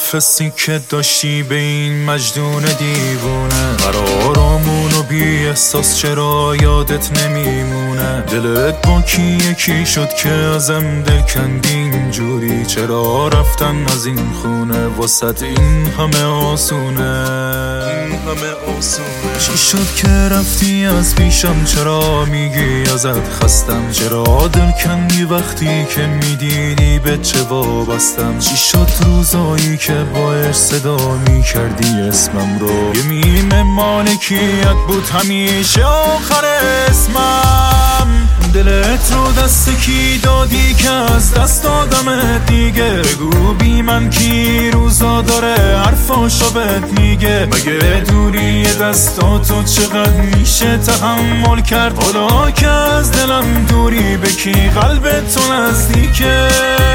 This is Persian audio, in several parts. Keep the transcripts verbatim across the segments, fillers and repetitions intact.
حرف که داشتی به این مجنون دیوونه، قرارمونو بی احساس چرا یادت نمیمونه؟ دلت با کی یکی شد که ازم دل کندی اینجوری؟ چرا رفتن از این خونه واسط این همه آسونه؟ این همه آسونه چی شد که رفتی از پیشم؟ چرا میگی ازت خستم؟ چرا دل کندی وقتی که میدیدی به چه وابستم؟ چی شد روزایی که باش صدا میکردی اسمم رو؟ یه میم مالکیت بود همیشه آخر اسمم. دلت رو دست کی دادی که از دست دادم دیگه؟ بگو بی من کی روزا داره حرفاشو بهت میگه؟ مگه دوری دستاتو چقدر میشه تحمل کرد؟ حالا که از دلم دوری به کی قلبتو نزدیکه؟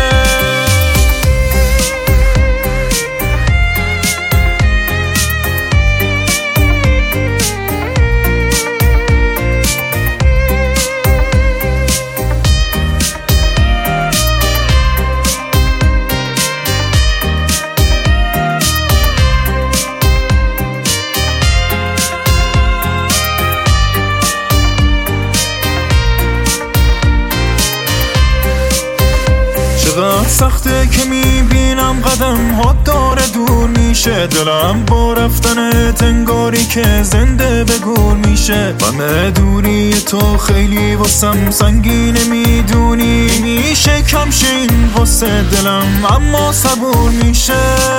چقدر سخته که میبینم قدم ها داره دور میشه، دلم با رفتن تنگاری که زنده به گور میشه. غم دوری تو خیلی واسم سنگینه میدونی، میشه کم شه این واسه دلم اما صبور میشه.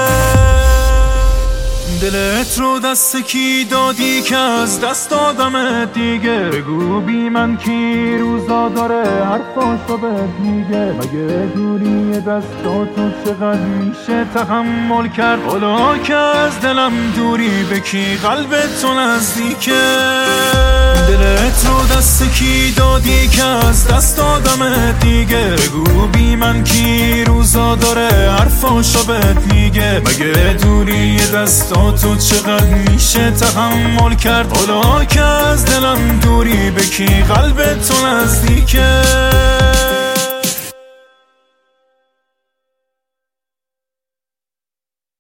دلت رو دست کی دادی که از دست دادم دیگه؟ بگو بی من کی روزا داره حرفاشو بهت میگه؟ مگه دوری دستاتو چقدر میشه تحمل کرد؟ حالا که از دلم دوری به کی قلبتو نزدیکه؟ دلت رو دست کی دادی که از دست دادم دیگه؟ بگو بی من کی روزا داره حرفاشو بهت میگه؟ مگه دوری دستاتو چقدر میشه تحمل کرد؟ حالا که از دلم دوری به کی قلبتو نزدیکه؟